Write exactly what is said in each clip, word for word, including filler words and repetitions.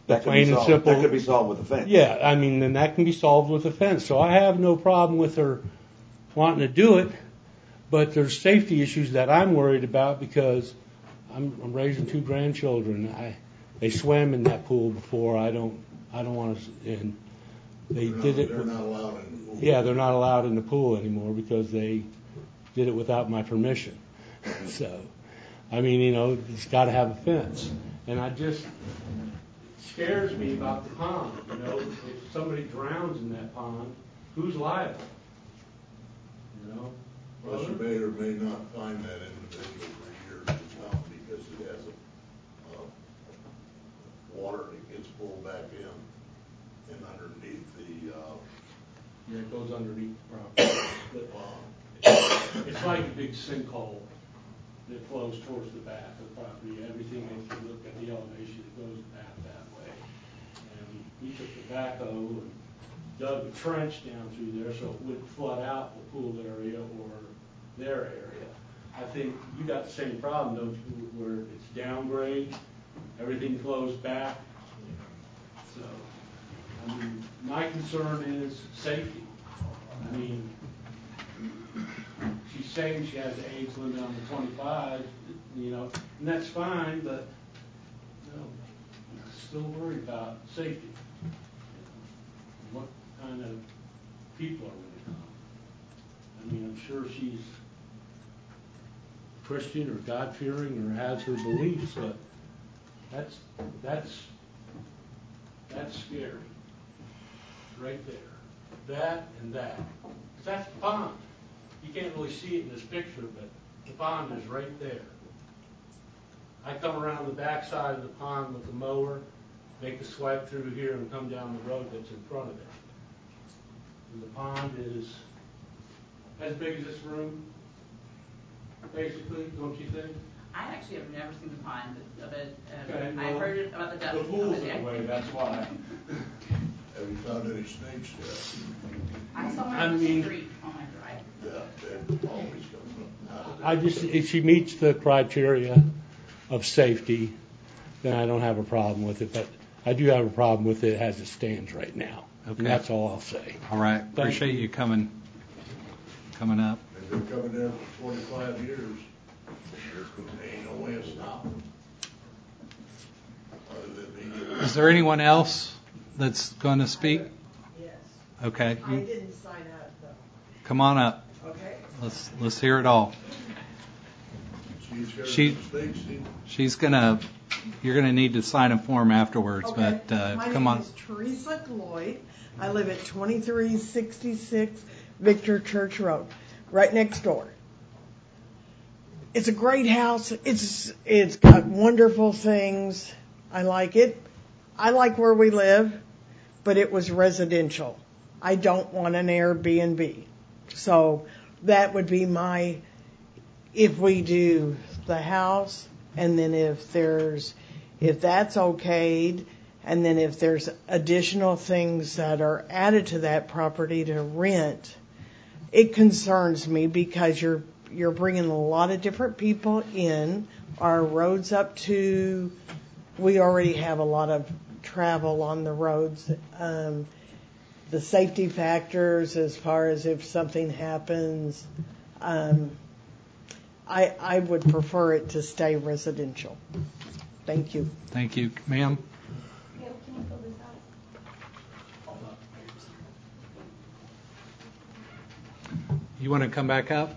That plain and solved, simple. That could be solved with a fence. Yeah, I mean, then that can be solved with a fence. So I have no problem with her wanting to do it, but there's safety issues that I'm worried about because I'm, I'm raising two grandchildren. I they swam in that pool before. I don't I don't want to. And they they're did not, it. They're not allowed in the pool. Yeah, they're not allowed in the pool anymore because they did it without my permission. So, I mean, you know, it's got to have a fence. And I just, it scares me about the pond. You know, if somebody drowns in that pond, who's liable? You know? Well, you may or may not find that individual for years to come because it has a, uh, water that gets pulled back in and underneath the, uh, Yeah, it goes underneath the property. But it's like a big sinkhole that flows towards the back of the property. Everything, if you look at the elevation, it goes back that way. And we took the backhoe and dug a trench down through there so it wouldn't flood out the pool area or their area. I think you got the same problem, don't you, where it's downgrade, everything flows back. So, I mean, my concern is safety. I mean, she's saying she has an age limit on the twenty-five, you know, and that's fine, but, you know, I'm still worried about safety. What kind of people are going to come? I mean, I'm sure she's Christian or God-fearing or has her beliefs, but that's, that's, that's scary. Right there. That and that. Because that's the pond. You can't really see it in this picture, but the pond is right there. I come around the backside of the pond with the mower, make a swipe through here, and come down the road that's in front of it. And the pond is as big as this room, basically, don't you think? I actually have never seen the pond, but uh, Okay, I well, heard it about the ducks. The pool's in the way, that's why. have you found any snakes yet? I saw one I on the mean- street on my drive. Yeah, they're always coming out of there. I just, if she meets the criteria of safety, then I don't have a problem with it. But I do have a problem with it as it stands right now. Okay. And that's all I'll say. All right. Appreciate you coming coming up. They've been coming there for twenty-five years. There ain't no way of stopping them. Other than me. Is there anyone else that's going to speak? Yes. Okay. I didn't sign up though. Come on up. Okay. Let's let's hear it all. She's got She- snakes in. She's gonna. You're gonna need to sign a form afterwards, Okay. but uh, My come name on. is Teresa Lloyd. I live at twenty-three sixty-six Victor Church Road, right next door. It's a great house. It's it's got wonderful things. I like it. I like where we live, but it was residential. I don't want an Airbnb. So that would be my, if we do the house, and then if there's, if that's okayed, and then if there's additional things that are added to that property to rent, it concerns me because you're you're bringing a lot of different people in. Our roads up to, we already have a lot of travel on the roads. Um, the safety factors as far as if something happens, um, I, I would prefer it to stay residential. Thank you. Thank you, ma'am. Gail, can you fill this out? You want to come back up?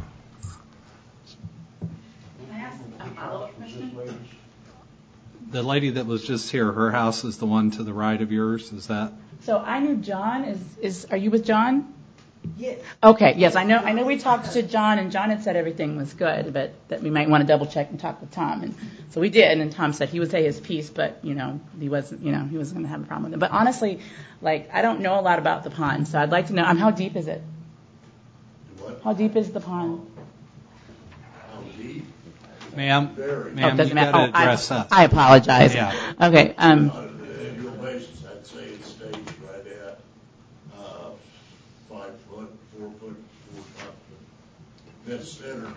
Can I ask a follow-up question? The lady that was just here, her house is the one to the right of yours. Is that? So I knew John is, is, are you with John? Yes. Okay, yes, I know, I know we talked to John and John had said everything was good, but that we might want to double check and talk with Tom. And so we did, and Tom said he would say his piece, but, you know, he wasn't, you know, he wasn't going to have a problem with it. But honestly, like, I don't know a lot about the pond, so I'd like to know, um, how deep is it? What? How deep is the pond? How deep? Ma'am, Very. Oh, ma'am, you doesn't matter. got to Oh, I- address us. I apologize. Yeah. Okay, um, On an annual basis, I'd say it stays right at, uh, five foot, four foot, four top. That center.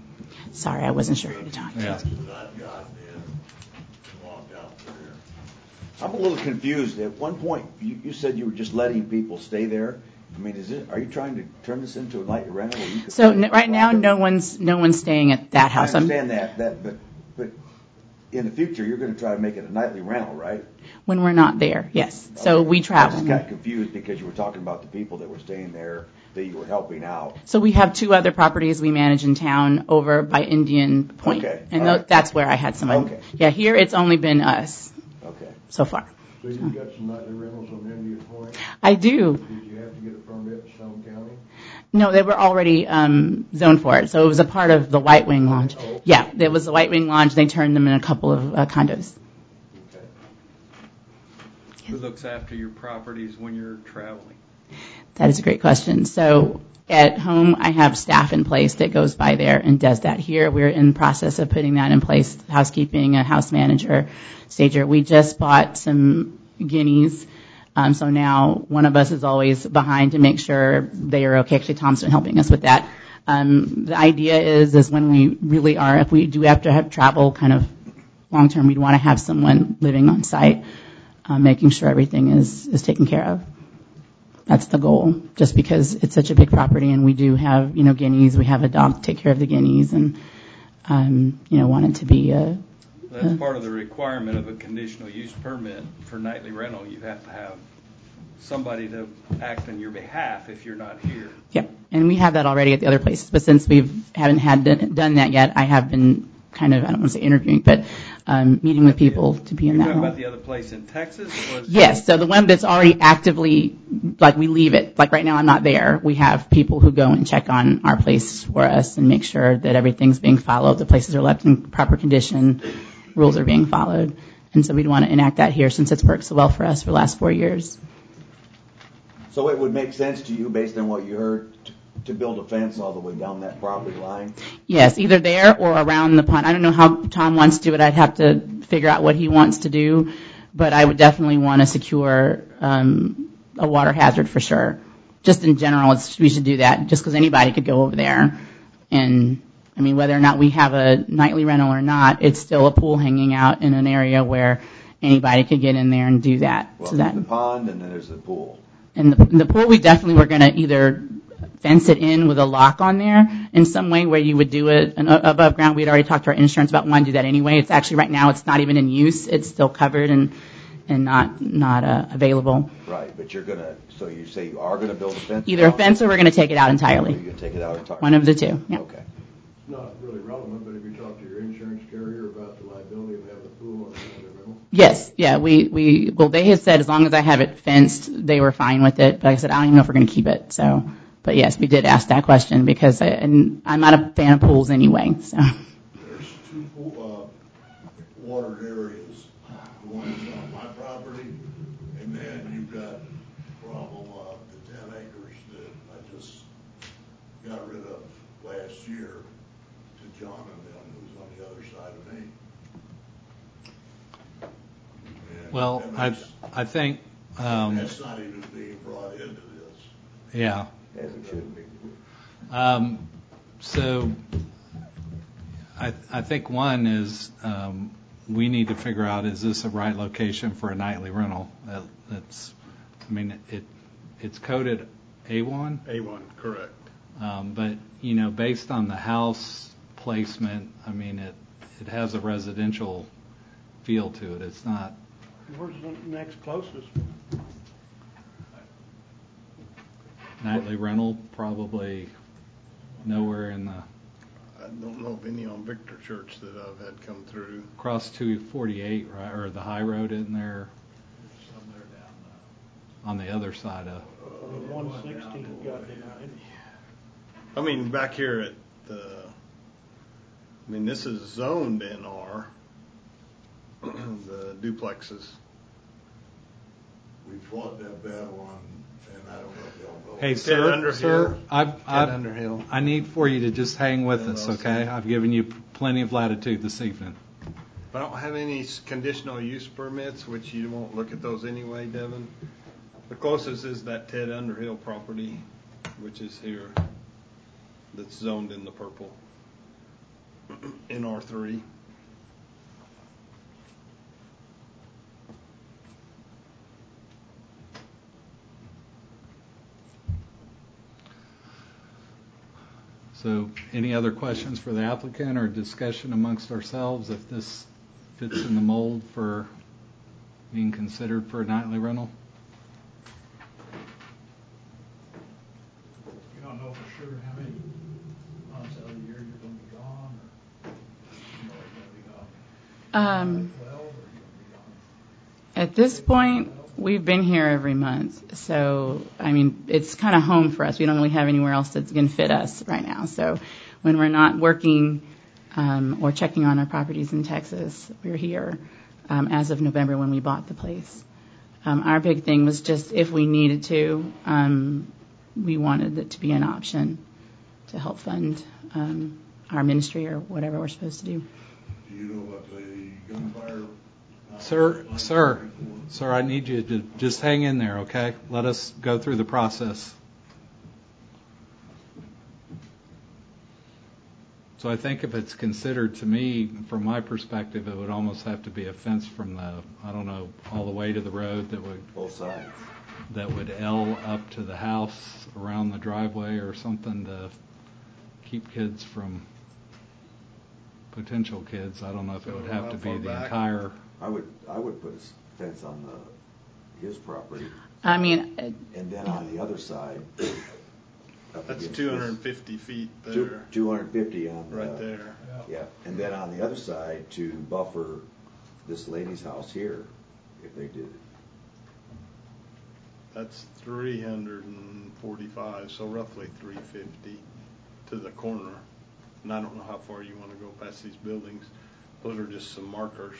sorry, I wasn't sure who to talk to. Yeah. That I've gotten in and walked out there. I'm a little confused. At one point, you, you said you were just letting people stay there. I mean, is it? Are you trying to turn this into a nightly rental? Where you could So pay n- right now, property? no one's no one's staying at that I house. I'm- understand that, that, but but in the future, you're going to try to make it a nightly rental, right? when we're not there, yes. So Okay. we I just travel. got confused because you were talking about the people that were staying there that you were helping out. So we have two other properties we manage in town over by Indian Point, Okay, and all tho- right. that's where I had someone. Okay. Yeah, here it's only been us Okay. so far. So you've got some nightly rentals on Indian Point. I do. Did you have to get a permit in Stone County? No, they were already um, zoned for it, so it was a part of the White Wing Lodge. Oh. Yeah, there was the White Wing Lodge. They turned them in a couple of uh, condos. Okay. Who looks after your properties when you're traveling? That is a great question. So at home, I have staff in place that goes by there and does that. Here, we're in the process of putting that in place, housekeeping, a house manager, stager. We just bought some guineas. Um, so now one of us is always behind to make sure they are okay. Actually, Tom's been helping us with that. Um, the idea is, is when we really are, if we do have to have travel kind of long term, we'd want to have someone living on site, uh, making sure everything is, is taken care of. That's the goal, just because it's such a big property and we do have, you know, guineas. We have a dog to take care of the guineas and, um, you know, want it to be a, That's part of the requirement of a conditional use permit for nightly rental. You have to have somebody to act on your behalf if you're not here. yep. And we have that already at the other places, but since we haven't had done done that yet, I have been kind of, I don't want to say interviewing, but um, meeting with people to be in You're that talking role. about the other place in Texas? Or is- Yes, so the one that's already actively, like we leave it, like right now I'm not there. We have people who go and check on our place for us and make sure that everything's being followed, the places are left in proper condition, rules are being followed. And so we'd want to enact that here since it's worked so well for us for the last four years. So it would make sense to you, based on what you heard, to, to build a fence all the way down that property line? Yes, either there or around the pond. I don't know how Tom wants to do it. I'd have to figure out what he wants to do, but I would definitely want to secure um, a water hazard for sure. Just in general, it's, we should do that just because anybody could go over there. And, I mean, whether or not we have a nightly rental or not, it's still a pool hanging out in an area where anybody could get in there and do that. Well, so there's that the pond and then there's the pool. And the, the pool, we definitely were going to either fence it in with a lock on there in some way where you would do it an, above ground. We'd already talked to our insurance about wanting to do that anyway. It's actually right now it's not even in use. It's still covered and and not not uh, available. Right, but you're gonna. So you say you are gonna build a fence? Either a around fence it? or we're going to take it out Or entirely. you're gonna take it out entirely? One of the two. Yeah. Okay. It's not really relevant, but have you talked to your insurance carrier about the liability of having a pool on the rental? Yes. Yeah. We we well they had said as long as I have it fenced, they were fine with it. But like I said, I don't even know if we're going to keep it. So, but yes, we did ask that question because I, and I'm not a fan of pools anyway. So. There's two pool, uh, watered areas. The one is on my property, and then you've got problem, uh, the ten acres that I just got rid of last year to John and them, who's on the other side of me. And Well, that I makes- I think, um, That's not even being brought into this. yeah. As it should be. Um, so I, I think one is um, we need to figure out, is this a right location for a nightly rental? That, that's, I mean, it it's coded A one, A one, correct. um, but, you know, based on the house placement, I mean, it, it has a residential feel to it. It's not, Where's the next closest? nightly rental, probably nowhere in the, I don't know of any on Victor Church that I've had come through. across two forty-eight, right, or the high road in there, on the other side of, One sixty got denied. I mean, back here at the, I mean, this is zoned N R, the duplexes. We fought that battle on, and I don't know if y'all know. hey, Ted sir, Underhill. sir, I've, Ted I've, Underhill. I need for you to just hang with us, L L C. okay? I've given you plenty of latitude this evening. I don't have any s- conditional use permits, which you won't look at those anyway, Devin. The closest is that Ted Underhill property, which is here, that's zoned in the purple, in R three. So any other questions for the applicant or discussion amongst ourselves if this fits in the mold for being considered for a nightly rental? You don't know for sure how many months out of the year you're going to be gone, or you know you're going to be gone Um, twelve, or you're going to be gone. At this point, we've been here every month, so I mean, it's kind of home for us. We don't really have anywhere else that's going to fit us right now. So when we're not working um, or checking on our properties in Texas, we're here um, as of November when we bought the place. Um, our big thing was just if we needed to, um, we wanted it to be an option to help fund um, our ministry or whatever we're supposed to do. Do you know about the gunfire? uh, Sir, line sir, before? sir, I need you to just hang in there, okay? Let us go through the process. So I think if it's considered, to me, from my perspective, it would almost have to be a fence from the, I don't know, all the way to the road that would, Both sides. that would L up to the house around the driveway or something to keep kids from, potential kids. I don't know if it would have to be the entire. I would, I would put a s- fence on the, his property, I mean, uh, and then on the other side. up That's against two this- hundred fifty feet Two, there, two hundred fifty on the. right there. Yeah, and then on the other side to buffer this lady's house here, if they did it. That's three hundred forty-five, so roughly three fifty to the corner. And I don't know how far you want to go past these buildings. Those are just some markers.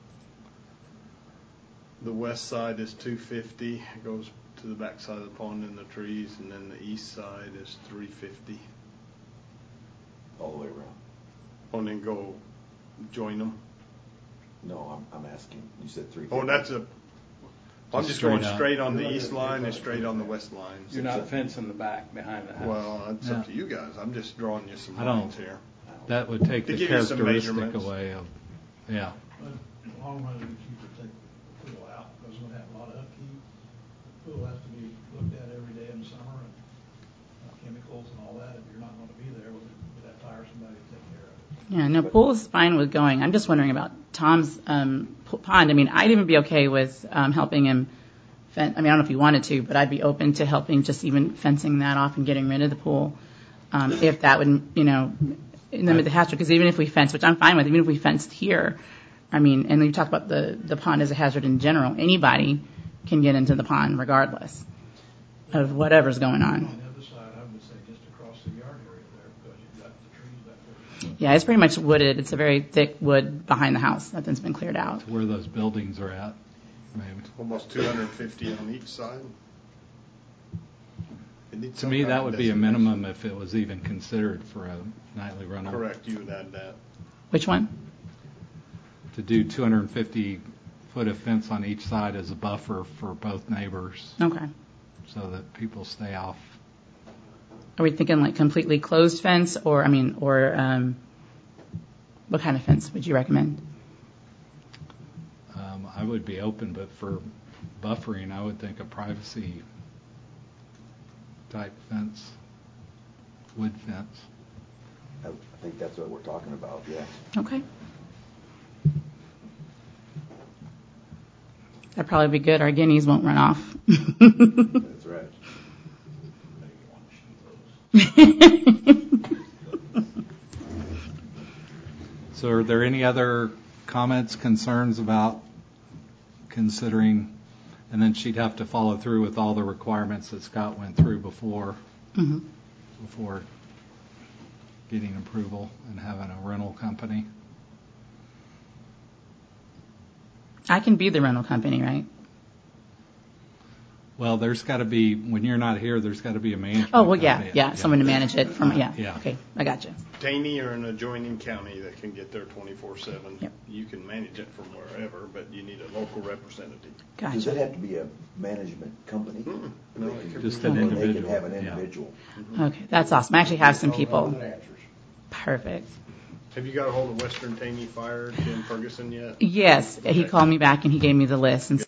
The west side is two fifty. It goes to the back side of the pond in the trees, and then the east side is three fifty. All the way around. And then go join them. No, I'm, I'm asking, you said three. Oh, that's a. I'm Just just going straight out. straight on the east line and straight on the west line. You're not fencing the back behind the house. Well, it's up Yeah. to you guys. I'm just drawing you some I don't- lines here. That would take To the give you some characteristic measurements. away of, yeah. But in the long run, it'd be cheaper to take the pool out, because we're gonna have a lot of upkeep. The pool has to be looked at every day in the summer, and uh, chemicals and all that. If you're not gonna be there, would would that tire somebody to take care of it? yeah, no, pool's fine with going. I'm just wondering about Tom's um, p- pond. I mean, I'd even be okay with um, helping him fen- I mean, I don't know if you wanted to, but I'd be open to helping just even fencing that off and getting rid of the pool, um, if that would, you know, limit the hazard. Because even if we fence, which I'm fine with, even if we fenced here, I mean, and we talked about the, the pond as a hazard in general, anybody can get into the pond regardless of whatever's going on. On the other side, I would say just across the yard area there, because you've got the trees back there. Yeah, it's pretty much wooded. It's a very thick wood behind the house. Nothing's been cleared out. To where those buildings are at, maybe. Almost two hundred fifty on each side. It needs To some me, kind that of would be a designation. minimum if it was even considered for a nightly rental. Correct, you would add that. Which one? To do two hundred fifty foot of fence on each side as a buffer for both neighbors, Okay. so that people stay off. Are we thinking like completely closed fence, or I mean, or um, what kind of fence would you recommend? Um, I would be open, but for buffering, I would think a privacy type fence, wood fence. I I think that's what we're talking about, yes. Okay. That'd probably be good. Our guineas won't run off. That's right. So are there any other comments, concerns about considering, and then she'd have to follow through with all the requirements that Scott went through before, hmm before getting approval and having a rental company. I can be the rental company, right? Well, there's got to be, when you're not here, there's got to be a management. Oh, well, yeah, company. yeah, someone to manage it from, yeah. Yeah. Okay, I got you. Taney or an adjoining county that can get there twenty-four seven. Yep. You can manage it from wherever, but you need a local representative. Does it Gotcha. have to be a management company? Mm-mm. No, it could Just be- an Or they can individual, have an yeah. individual. Okay, that's awesome. I actually have some people. All answers. Perfect. Have you got a hold of Western Taney Fire, Tim Ferguson yet? Yes, he Okay. called me back and he gave me the list and